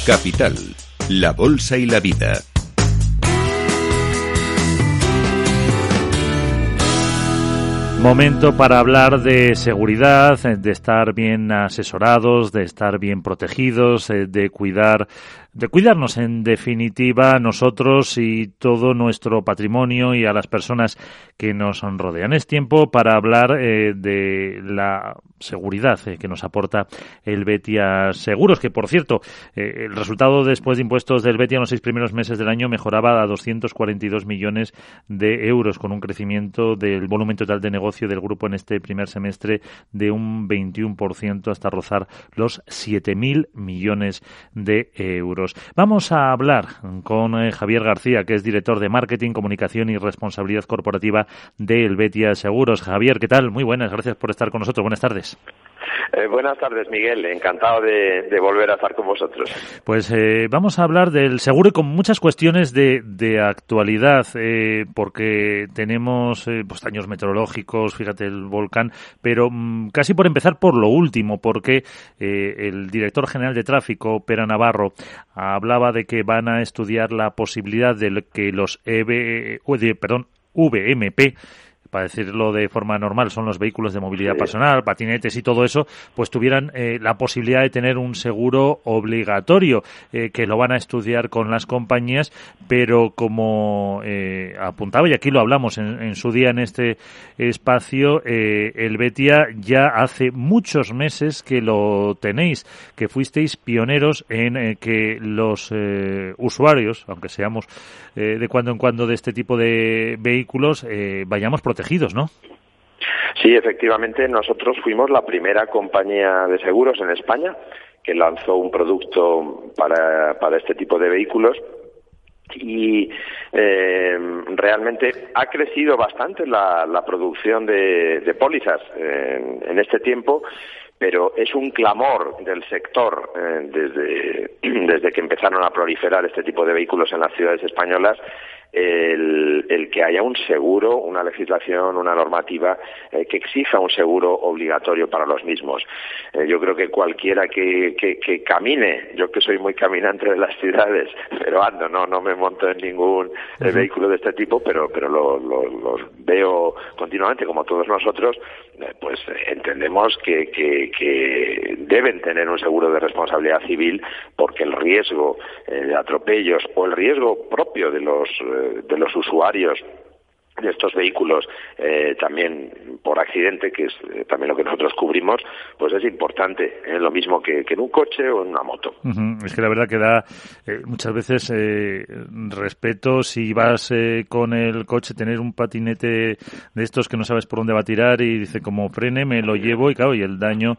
Capital, la bolsa y la vida. Momento para hablar de seguridad, de estar bien asesorados, de estar bien protegidos, de cuidarnos en definitiva nosotros y todo nuestro patrimonio y a las personas que nos rodean. Es tiempo para hablar de la seguridad que nos aporta el Betia Seguros, que por cierto, el resultado después de impuestos del Betia en los 6 primeros meses del año mejoraba a 242 millones de euros, con un crecimiento del volumen total de negocio del grupo en este primer semestre de un 21% hasta rozar los 7.000 millones de euros. Vamos a hablar con Javier García, que es director de Marketing, Comunicación y Responsabilidad Corporativa de Helvetia Seguros. Javier, ¿qué tal? Muy buenas, gracias por estar con nosotros. Buenas tardes. Buenas tardes, Miguel. Encantado de volver a estar con vosotros. Pues vamos a hablar del seguro y con muchas cuestiones de actualidad, porque tenemos pues daños meteorológicos, fíjate el volcán, pero casi por empezar por lo último, porque el director general de tráfico, Pere Navarro, hablaba de que van a estudiar la posibilidad de que los VMP, para decirlo de forma normal, son los vehículos de movilidad personal, patinetes y todo eso, pues tuvieran la posibilidad de tener un seguro obligatorio, que lo van a estudiar con las compañías, pero como apuntaba, y aquí lo hablamos en su día en este espacio, el Betia ya hace muchos meses que lo tenéis, que fuisteis pioneros en que los usuarios, aunque seamos de cuando en cuando de este tipo de vehículos, vayamos protegidos, ¿no? Sí, efectivamente, nosotros fuimos la primera compañía de seguros en España que lanzó un producto para este tipo de vehículos y realmente ha crecido bastante la producción de pólizas en este tiempo, pero es un clamor del sector desde que empezaron a proliferar este tipo de vehículos en las ciudades españolas, el que haya un seguro, una legislación, una normativa que exija un seguro obligatorio para los mismos. Yo creo que cualquiera que camine, yo que soy muy caminante de las ciudades, pero ando, no me monto en ningún vehículo de este tipo, pero los veo continuamente, como todos nosotros, pues entendemos que deben tener un seguro de responsabilidad civil, porque el riesgo de atropellos o el riesgo propio de los usuarios de estos vehículos, también por accidente, que es también lo que nosotros cubrimos, pues es importante, lo mismo que en un coche o en una moto. Es que la verdad que da muchas veces respeto si vas con el coche, tener un patinete de estos que no sabes por dónde va a tirar y dice como frene, me lo llevo y claro, y el daño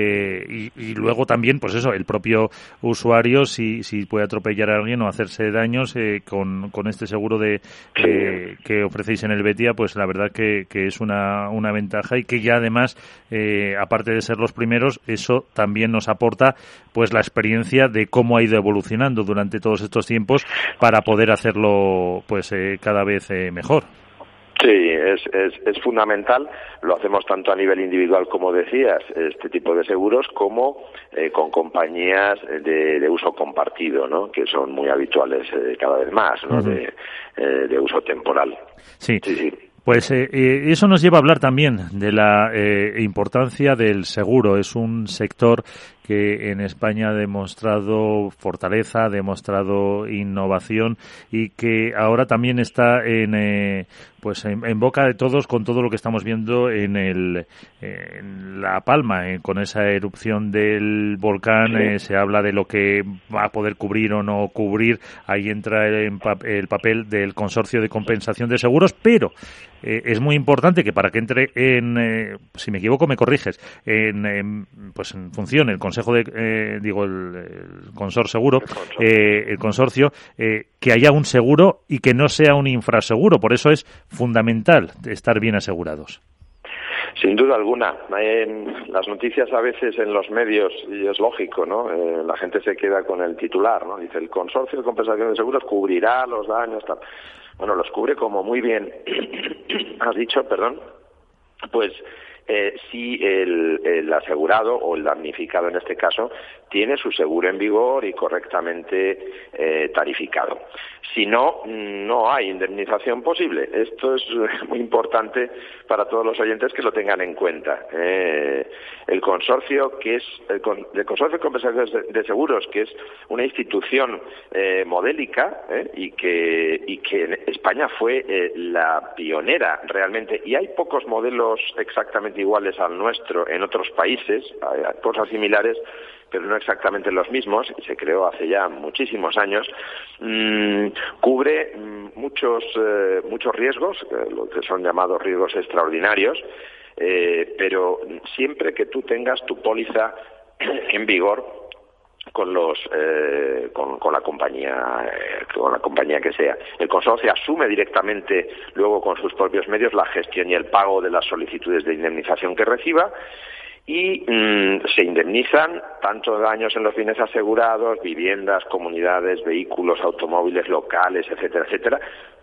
y luego también, pues eso, el propio usuario si puede atropellar a alguien o hacerse daños con este seguro que ofrecéis en el Betia, pues la verdad que es una ventaja y que ya además, aparte de ser los primeros, eso también nos aporta pues la experiencia de cómo ha ido evolucionando durante todos estos tiempos para poder hacerlo pues cada vez mejor. Sí, es fundamental. Lo hacemos tanto a nivel individual, como decías, este tipo de seguros, como con compañías de uso compartido, ¿no? Que son muy habituales cada vez más, ¿no? De uso temporal. Sí. Pues eso nos lleva a hablar también de la importancia del seguro. Es un sector que en España ha demostrado fortaleza, ha demostrado innovación y que ahora también está en boca de todos con todo lo que estamos viendo en La Palma, con esa erupción del volcán. Se habla de lo que va a poder cubrir o no cubrir. Ahí entra el papel del Consorcio de Compensación de Seguros, pero es muy importante que para que entre si me equivoco me corriges, en función el Consejo de el Consor Seguro, el consorcio, que haya un seguro y que no sea un infraseguro. Por eso es fundamental estar bien asegurados. Sin duda alguna. Las noticias a veces en los medios, y es lógico, ¿no? La gente se queda con el titular, ¿no? Dice, el Consorcio de Compensación de Seguros cubrirá los daños, tal. Bueno, los cubre, como muy bien has dicho, pues si el asegurado o el damnificado en este caso tiene su seguro en vigor y correctamente tarificado. Si no, no hay indemnización posible. Esto es muy importante para todos los oyentes que lo tengan en cuenta. El consorcio, que es el Consorcio de Compensaciones de Seguros, que es una institución modélica y que en España fue la pionera realmente, y hay pocos modelos exactamente iguales al nuestro en otros países, hay cosas similares, pero no exactamente los mismos, y se creó hace ya muchísimos años, cubre muchos riesgos, lo que son llamados riesgos extraordinarios, pero siempre que tú tengas tu póliza en vigor con la compañía que sea. El consorcio asume directamente luego con sus propios medios la gestión y el pago de las solicitudes de indemnización que reciba, y se indemnizan tanto daños en los bienes asegurados, viviendas, comunidades, vehículos, automóviles locales, etcétera, etcétera,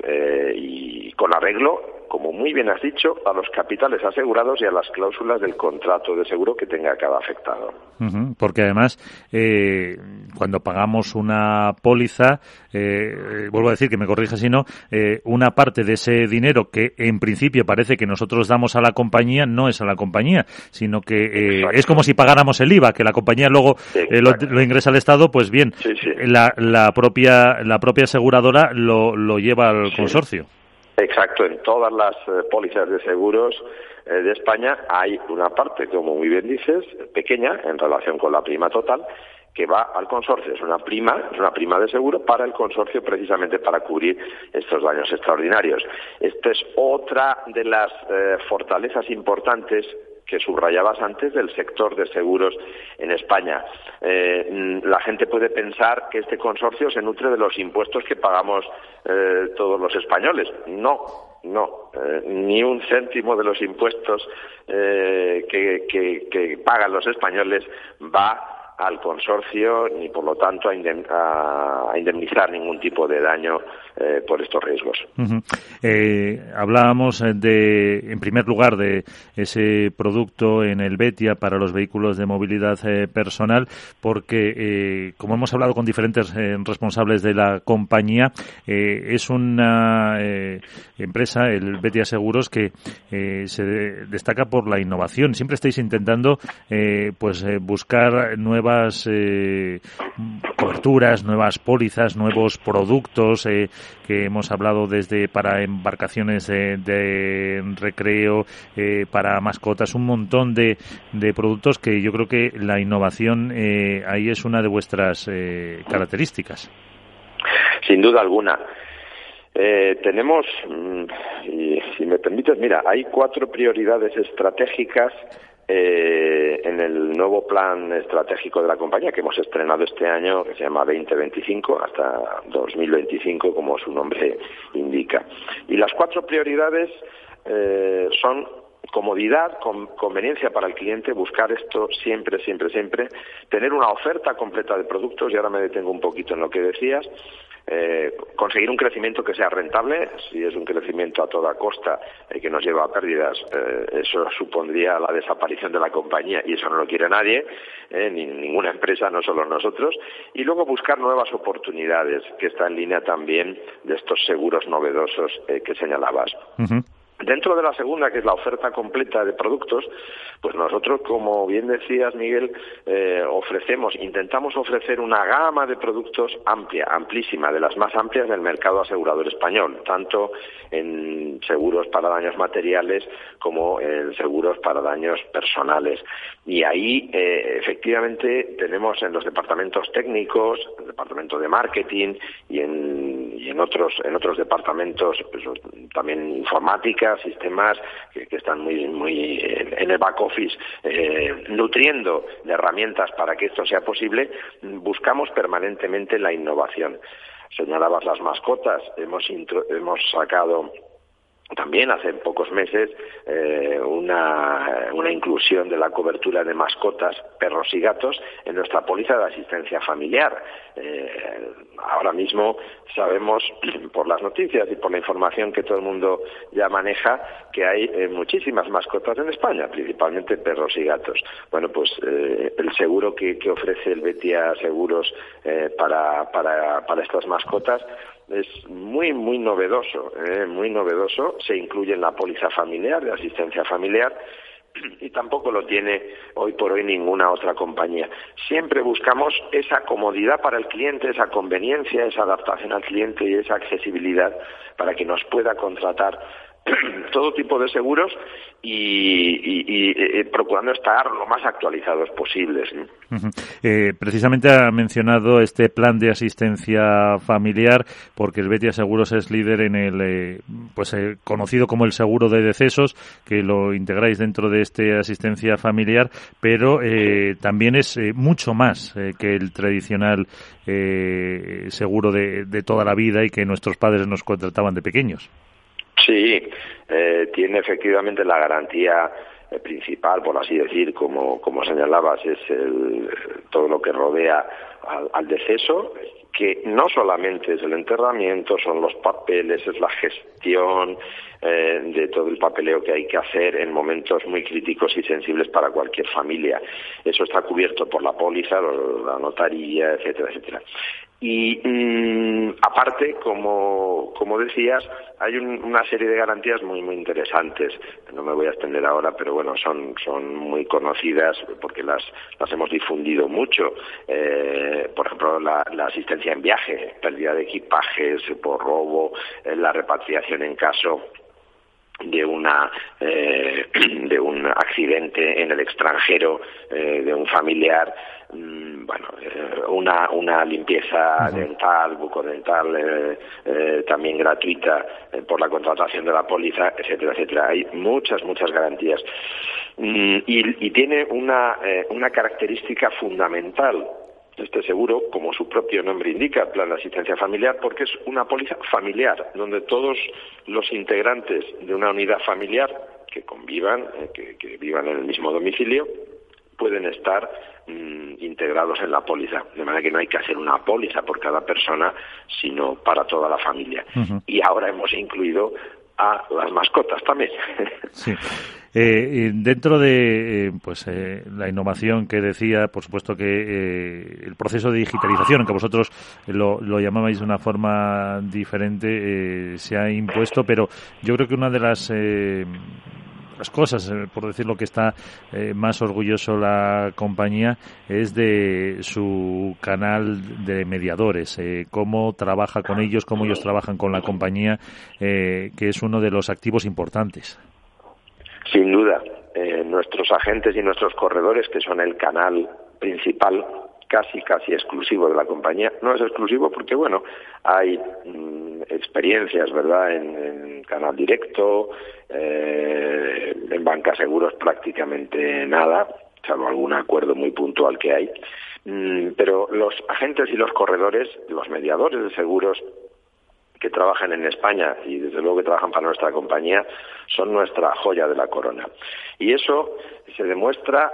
y con arreglo, como muy bien has dicho, a los capitales asegurados y a las cláusulas del contrato de seguro que tenga cada afectado. Porque además, cuando pagamos una póliza, vuelvo a decir, que me corrija si no, una parte de ese dinero que en principio parece que nosotros damos a la compañía, no es a la compañía, sino que es como si pagáramos el IVA, que la compañía luego lo ingresa al Estado, pues bien, sí. La propia aseguradora lo lleva al consorcio. Exacto, en todas las pólizas de seguros de España hay una parte, como muy bien dices, pequeña en relación con la prima total, que va al consorcio. Es una prima de seguro para el consorcio, precisamente para cubrir estos daños extraordinarios. Esta es otra de las fortalezas importantes que subrayabas antes del sector de seguros en España. La gente puede pensar que este consorcio se nutre de los impuestos que pagamos todos los españoles. No, ni un céntimo de los impuestos que pagan los españoles va al consorcio, ni por lo tanto a indemnizar ningún tipo de daño por estos riesgos. Hablábamos en primer lugar de ese producto en Helvetia para los vehículos de movilidad personal, porque como hemos hablado con diferentes responsables de la compañía, es una empresa, el Helvetia Seguros, que se destaca por la innovación. Siempre estáis intentando buscar nuevas coberturas, nuevas pólizas, nuevos productos que hemos hablado desde para embarcaciones de recreo, para mascotas, un montón de productos que yo creo que la innovación ahí es una de vuestras características. Sin duda alguna. Tenemos, y si me permites, mira, hay 4 prioridades estratégicas en el nuevo plan estratégico de la compañía que hemos estrenado este año, que se llama 2025 hasta 2025, como su nombre indica. Y las 4 prioridades son comodidad, conveniencia para el cliente, buscar esto siempre, tener una oferta completa de productos, y ahora me detengo un poquito en lo que decías, conseguir un crecimiento que sea rentable. Si es un crecimiento a toda costa que nos lleva a pérdidas, eso supondría la desaparición de la compañía, y eso no lo quiere nadie, ni ninguna empresa, no solo nosotros. Y luego buscar nuevas oportunidades, que está en línea también de estos seguros novedosos que señalabas. Dentro de la segunda, que es la oferta completa de productos, pues nosotros, como bien decías, Miguel, intentamos ofrecer una gama de productos amplísima, de las más amplias del mercado asegurador español, tanto en seguros para daños materiales como en seguros para daños personales. Y ahí, efectivamente, tenemos en los departamentos técnicos, el departamento de marketing y en otros departamentos, pues, también informática, sistemas que están muy en el back office, nutriendo de herramientas para que esto sea posible. Buscamos permanentemente la innovación. Señalabas las mascotas, hemos sacado también hace pocos meses una inclusión de la cobertura de mascotas, perros y gatos en nuestra póliza de asistencia familiar. Ahora mismo sabemos por las noticias y por la información que todo el mundo ya maneja que hay muchísimas mascotas en España, principalmente perros y gatos. Bueno, pues el seguro que ofrece el Betia Seguros para estas mascotas es muy novedoso, se incluye en la póliza familiar, de asistencia familiar, y tampoco lo tiene hoy por hoy ninguna otra compañía. Siempre buscamos esa comodidad para el cliente, esa conveniencia, esa adaptación al cliente y esa accesibilidad para que nos pueda contratar todo tipo de seguros y procurando estar lo más actualizados posibles. Precisamente ha mencionado este plan de asistencia familiar porque el Betia Seguros es líder en el conocido como el seguro de decesos, que lo integráis dentro de este asistencia familiar, pero también es mucho más que el tradicional seguro de toda la vida y que nuestros padres nos contrataban de pequeños. Sí, tiene efectivamente la garantía principal, por así decir, como señalabas, es todo lo que rodea al deceso, que no solamente es el enterramiento, son los papeles, es la gestión de todo el papeleo que hay que hacer en momentos muy críticos y sensibles para cualquier familia. Eso está cubierto por la póliza, la notaría, etcétera, etcétera. Y aparte, como decías, hay una serie de garantías muy interesantes. No me voy a extender ahora, pero bueno, son muy conocidas porque las hemos difundido mucho. Por ejemplo, la asistencia en viaje, pérdida de equipajes por robo, la repatriación en caso de un accidente en el extranjero de un familiar, una limpieza dental, bucodental también gratuita por la contratación de la póliza, etcétera, etcétera. Hay muchas garantías y tiene una característica fundamental este seguro, como su propio nombre indica, plan de asistencia familiar, porque es una póliza familiar, donde todos los integrantes de una unidad familiar que convivan, que vivan en el mismo domicilio, pueden estar integrados en la póliza, de manera que no hay que hacer una póliza por cada persona, sino para toda la familia. Y ahora hemos incluido a las mascotas también. Sí. Dentro de la innovación que decía, por supuesto que el proceso de digitalización, aunque vosotros lo llamabais de una forma diferente, se ha impuesto, pero yo creo que una de las cosas, por decirlo, que está más orgulloso la compañía es de su canal de mediadores, cómo trabaja con ellos, cómo ellos trabajan con la compañía, que es uno de los activos importantes. Sin duda, nuestros agentes y nuestros corredores, que son el canal principal, casi exclusivo de la compañía. No es exclusivo porque, bueno, hay experiencias, ¿verdad?, en canal directo, en banca seguros prácticamente nada, salvo algún acuerdo muy puntual que hay. Pero los agentes y los corredores, los mediadores de seguros que trabajan en España y desde luego que trabajan para nuestra compañía, son nuestra joya de la corona. Y eso se demuestra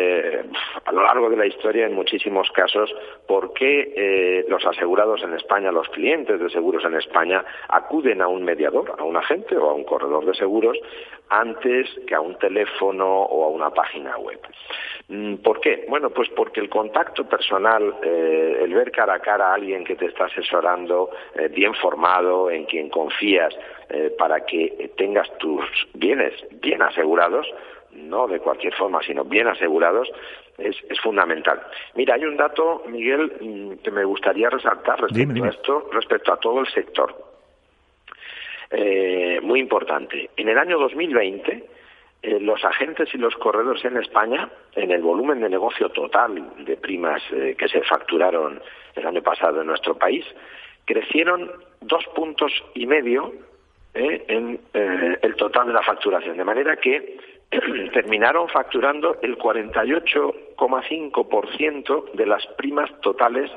a lo largo de la historia en muchísimos casos por qué los asegurados en España, los clientes de seguros en España, acuden a un mediador, a un agente o a un corredor de seguros antes que a un teléfono o a una página web. ¿Por qué? Bueno, pues porque el contacto personal, el ver cara a cara a alguien que te está asesorando, bien formado, en quien confías, para que tengas tus bienes bien asegurados, no de cualquier forma, sino bien asegurados, es fundamental. Mira, hay un dato, Miguel, que me gustaría resaltar respecto a todo el sector. Muy importante. En el año 2020, los agentes y los corredores en España, en el volumen de negocio total de primas que se facturaron el año pasado en nuestro país, crecieron 2,5 puntos en el total de la facturación, de manera que terminaron facturando el 48,5% de las primas totales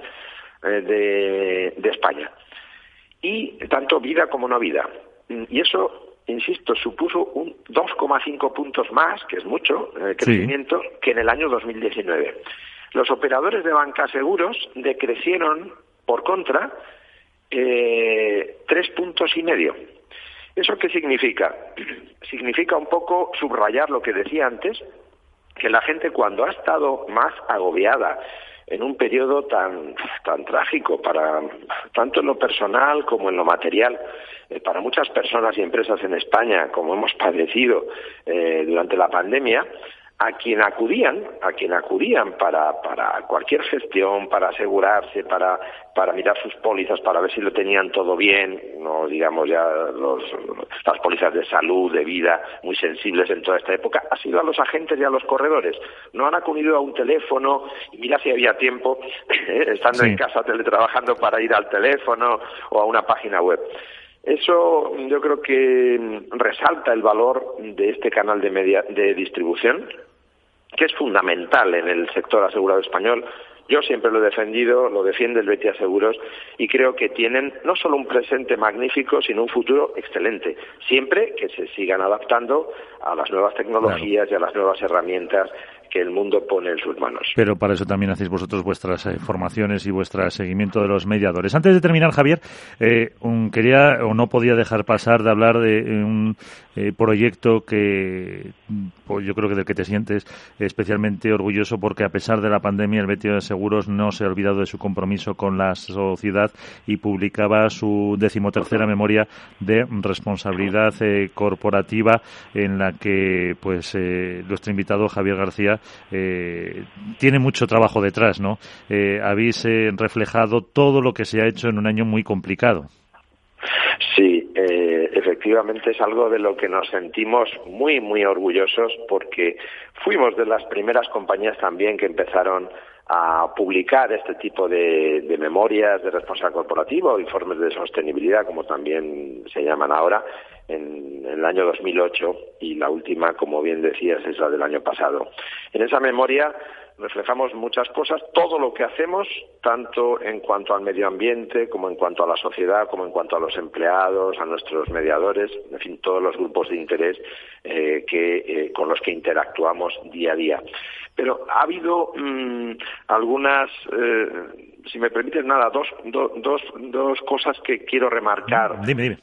de España, y tanto vida como no vida. Y eso insisto, supuso un 2,5 puntos más, que es mucho, crecimiento, que en el año 2019. Los operadores de banca seguros decrecieron, por contra, 3,5 puntos. ¿Eso qué significa? Significa un poco subrayar lo que decía antes, que la gente cuando ha estado más agobiada en un periodo tan trágico, para tanto en lo personal como en lo material, para muchas personas y empresas en España, como hemos padecido durante la pandemia, a quien acudían para cualquier gestión, para asegurarse, para mirar sus pólizas, para ver si lo tenían todo bien, no digamos ya las pólizas de salud, de vida, muy sensibles en toda esta época, ha sido a los agentes y a los corredores. No han acudido a un teléfono y mira si había tiempo, estando en casa teletrabajando, para ir al teléfono o a una página web. Eso yo creo que resalta el valor de este canal de distribución, que es fundamental en el sector asegurado español. Yo siempre lo he defendido, lo defiende el Betia Seguros, y creo que tienen no solo un presente magnífico, sino un futuro excelente, siempre que se sigan adaptando a las nuevas tecnologías, claro, y a las nuevas herramientas que el mundo pone en sus manos. Pero para eso también hacéis vosotros vuestras formaciones y vuestro seguimiento de los mediadores. Antes de terminar, Javier, no podía dejar pasar de hablar de un proyecto que pues yo creo que del que te sientes especialmente orgulloso, porque a pesar de la pandemia el Betia de Seguros no se ha olvidado de su compromiso con la sociedad y publicaba su 13ª memoria de responsabilidad corporativa, en la que pues nuestro invitado Javier García tiene mucho trabajo detrás, ¿no? Habéis reflejado todo lo que se ha hecho en un año muy complicado. Sí, efectivamente es algo de lo que nos sentimos muy, muy orgullosos, porque fuimos de las primeras compañías también que empezaron a publicar este tipo de memorias de responsabilidad corporativa o informes de sostenibilidad, como también se llaman ahora, en el año 2008, y la última, como bien decías, es la del año pasado. En esa memoria reflejamos muchas cosas, todo lo que hacemos, tanto en cuanto al medio ambiente, como en cuanto a la sociedad, como en cuanto a los empleados, a nuestros mediadores, en fin, todos los grupos de interés con los que interactuamos día a día. Pero ha habido algunas, si me permites, dos cosas que quiero remarcar. Dime.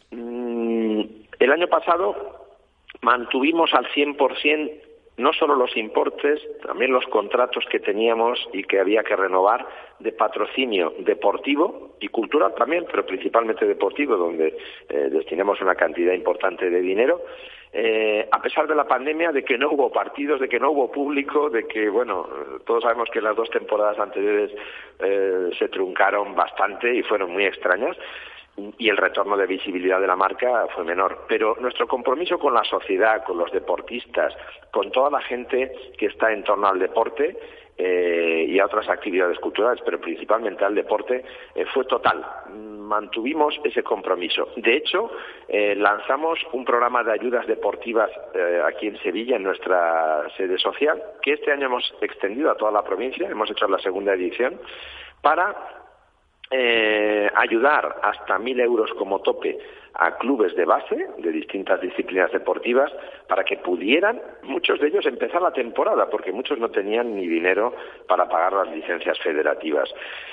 El año pasado mantuvimos al 100% no solo los importes, también los contratos que teníamos y que había que renovar de patrocinio deportivo y cultural también, pero principalmente deportivo, donde destinamos una cantidad importante de dinero, a pesar de la pandemia, de que no hubo partidos, de que no hubo público, de que, bueno, todos sabemos que las 2 temporadas anteriores se truncaron bastante y fueron muy extrañas, y el retorno de visibilidad de la marca fue menor. Pero nuestro compromiso con la sociedad, con los deportistas, con toda la gente que está en torno al deporte y a otras actividades culturales, pero principalmente al deporte, fue total. Mantuvimos ese compromiso. De hecho, lanzamos un programa de ayudas deportivas aquí en Sevilla, en nuestra sede social, que este año hemos extendido a toda la provincia, hemos hecho la 2ª edición, para ayudar hasta 1.000 euros como tope a clubes de base de distintas disciplinas deportivas, para que pudieran, muchos de ellos, empezar la temporada, porque muchos no tenían ni dinero para pagar las licencias federativas.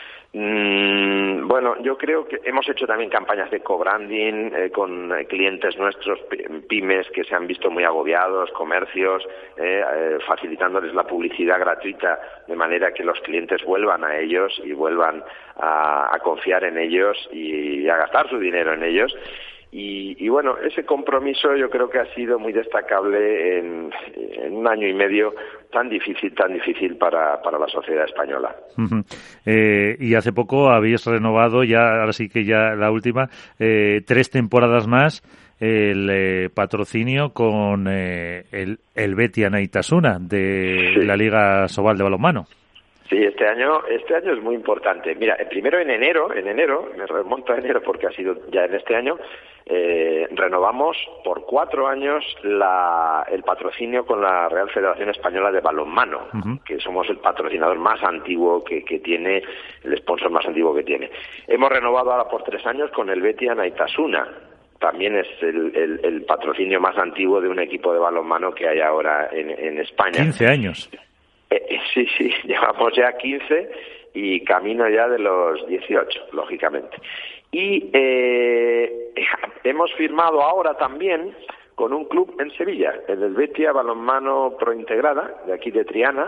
Bueno, yo creo que hemos hecho también campañas de co-branding con clientes nuestros, pymes que se han visto muy agobiados, comercios, facilitándoles la publicidad gratuita, de manera que los clientes vuelvan a ellos y vuelvan a confiar en ellos y a gastar su dinero en ellos. Y bueno, ese compromiso yo creo que ha sido muy destacable en un año y medio tan difícil para la sociedad española. Uh-huh. Y hace poco habéis renovado, ya ahora sí que ya la última, 3 temporadas más, el patrocinio con el Betia Naitasuna de la Liga Sobal de balonmano. Sí, este año es muy importante. Mira, primero en enero, me remonto a enero porque ha sido ya en este año, renovamos por 4 años el patrocinio con la Real Federación Española de Balonmano, uh-huh, que somos el patrocinador más antiguo que tiene, el sponsor más antiguo que tiene. Hemos renovado ahora por 3 años con el Betia Naitasuna, también es el patrocinio más antiguo de un equipo de balonmano que hay ahora en España. 15 años. Sí, llevamos ya 15 y camino ya de los 18, lógicamente. Y hemos firmado ahora también con un club en Sevilla, el Helvetia Balonmano Prointegrada, de aquí de Triana,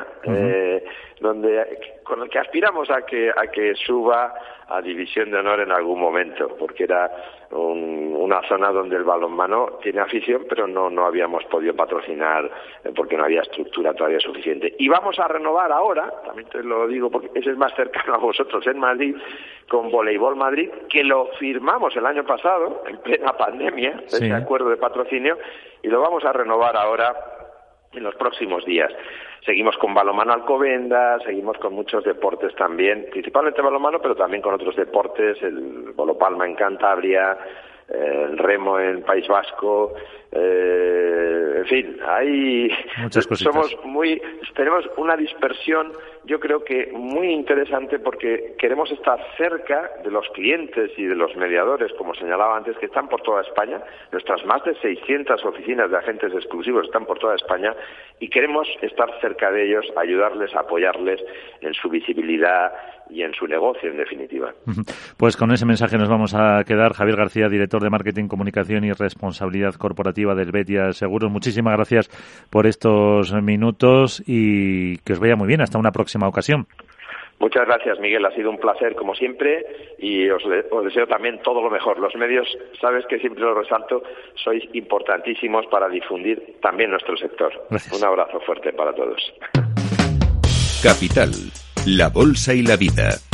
con el que aspiramos a que suba a División de Honor en algún momento, porque era una zona donde el balonmano tiene afición, pero no habíamos podido patrocinar porque no había estructura todavía suficiente. Y vamos a renovar ahora, también te lo digo porque ese es más cercano a vosotros, en Madrid, con Voleibol Madrid, que lo firmamos el año pasado, en plena pandemia, ese acuerdo de patrocinio, y lo vamos a renovar ahora en los próximos días. Seguimos con balonmano Alcobendas, seguimos con muchos deportes también, principalmente balonmano, pero también con otros deportes, el bolopalma en Cantabria, el remo en País Vasco, en fin, hay muchas cositas. Tenemos una dispersión, yo creo que muy interesante, porque queremos estar cerca de los clientes y de los mediadores, como señalaba antes, que están por toda España. Nuestras más de 600 oficinas de agentes exclusivos están por toda España y queremos estar cerca de ellos, ayudarles, apoyarles en su visibilidad y en su negocio, en definitiva. Pues con ese mensaje nos vamos a quedar. Javier García, director de Marketing, Comunicación y Responsabilidad Corporativa del Helvetia Seguros. Muchísimas gracias por estos minutos y que os vaya muy bien. Hasta una próxima ocasión. Muchas gracias, Miguel. Ha sido un placer, como siempre, y os deseo también todo lo mejor. Los medios, sabes que siempre lo resalto, sois importantísimos para difundir también nuestro sector. Gracias. Un abrazo fuerte para todos. Capital, la bolsa y la vida.